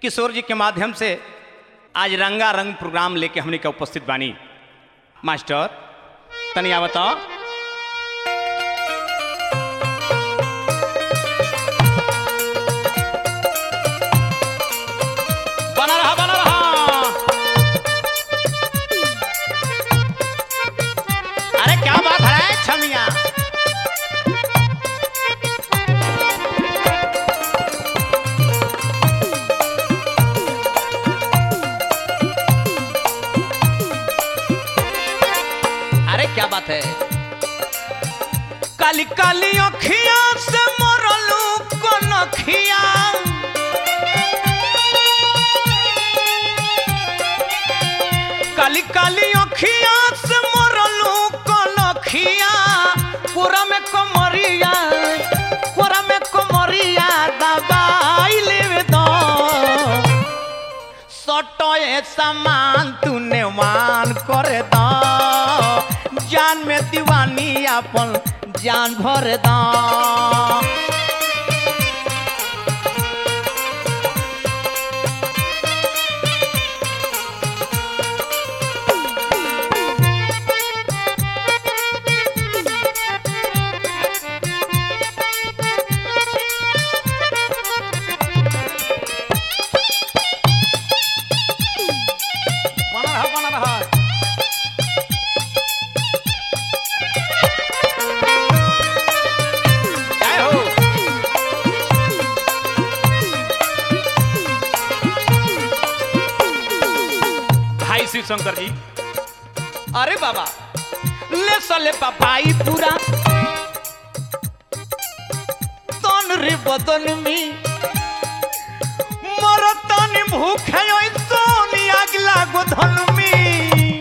किशोर जी के माध्यम से आज रंगारंग प्रोग्राम लेके हमने का उपस्थित बानी। मास्टर तनिया बताओ। बना रहा बना रहा। अरे क्या बात है छमिया। क्या बात है। काली काली अखिया से मरलू कनखिया, काली काली अखिया से मरलू कनखिया। कोरा में कमरिया दबाई लेवे दो। सटोए सामान तूने मान करे दो। जान में दीवानी अपन जान भर दा। बना रहा। शिव शंकर जी, अरे बाबा ले सले पापाई पूरा तन रे बदन में मरतन भूखे सोनी आग लागो धन में।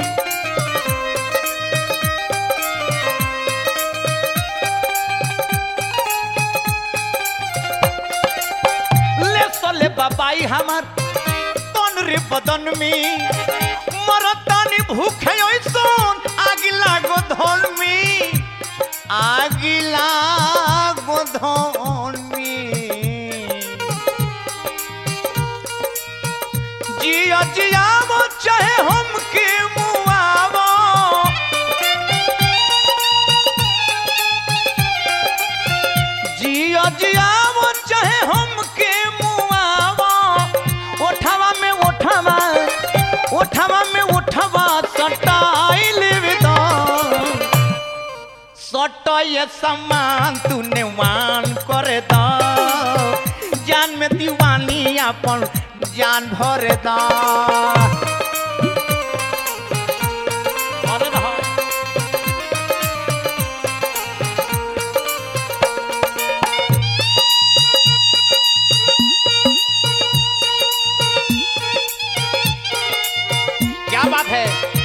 ले सले पापाई हमार तन रे बदन में मरतानी भूखे सोन आगिला गोधन में, आगिला गोधन में। जिया जिया वो चाहे हम के मुआवो, जिया जिया वो चाहे हम के मुआवो। ओठवा में उठवा सटाई लेवे दो। सटाए सामान तूने मान करे दो। जान में दीवानी अपन जान भर दो। क्या बात है।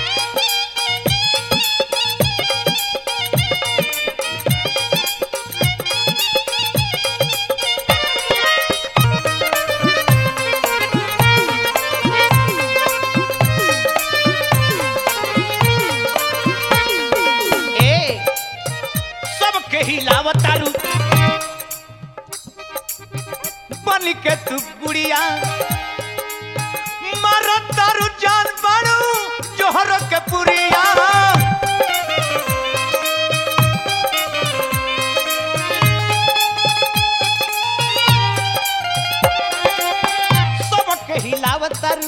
सबके हिलावतारू बन के तू गुड़िया तारू जान बड़ू जोहर के पुरिया। सबके हिलावतारू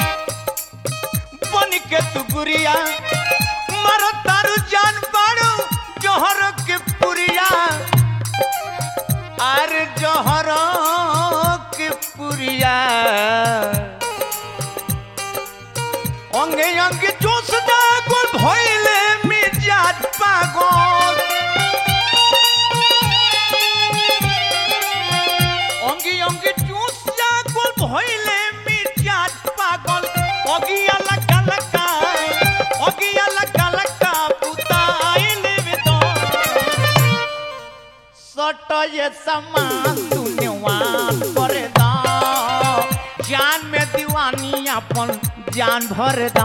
बन के तू गुड़िया मर तारू जान बड़ू जोहर के पुरिया। अरे जोहर के पुरिया अंगे अंगे जोश जागल भइले मिजाज पागल। अंगे अंगे जोश जागल भइले मिजाज पागल। अगिया लगा लगा पुताई लेवे दो। सटए सामान तूने वान करे दो। जान में दीवानी अपन जान भर दा।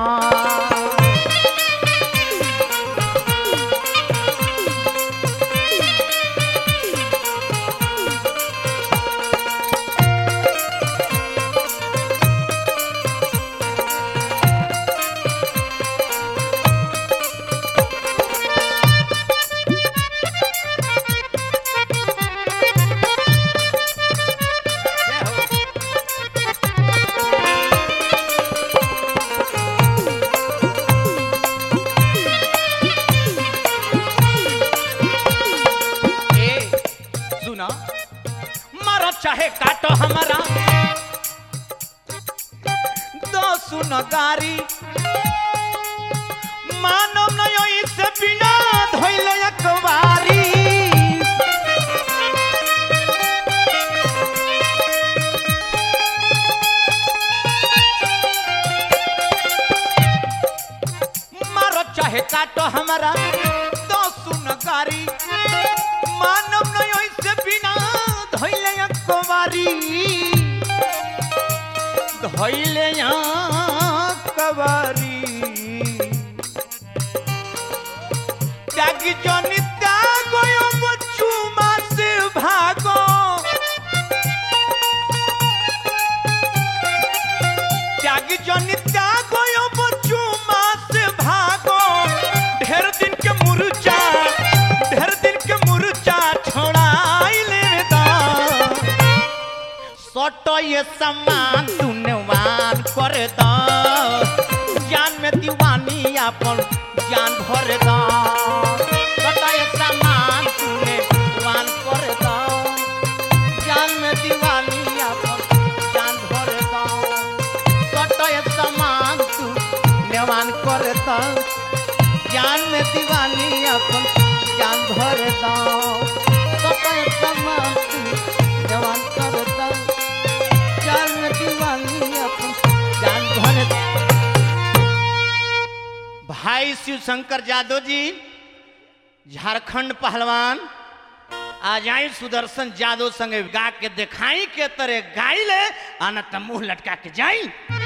चाहे काटो हमारा दो सुन गारी मानव नहीं से बिना धोइले अखबारी मारो चाहे काटो हमारा दो सुन गारी मानव नहीं से बिना धोइले अखबारी धोइले अखबारी त्यागी जनी त्यागो बच्चू मास भागो त्यागी जनी त्यागो बच्चू मास भागो ढेर दिन के मुरचा छोड़ाइले दा सटो ये सामान तूने वान कर दा जान में दीवानी अपन जान भर दा सटो ये सामान तूने वान कर दा जान में दीवानी अपन जान भर दा सटो ये सामान तूने वान कर दा जान में दीवानी अपन जान भर दा सटो ये सामान तूने वान कर दा जान में दीवानी अपन जान भर दा। भाई शिव शंकर यादव जी झारखंड पहलवान आ जाई सुदर्शन यादव संगे गा के दिखाई के तरह गाई ले आना त मुंह लटका के जाई।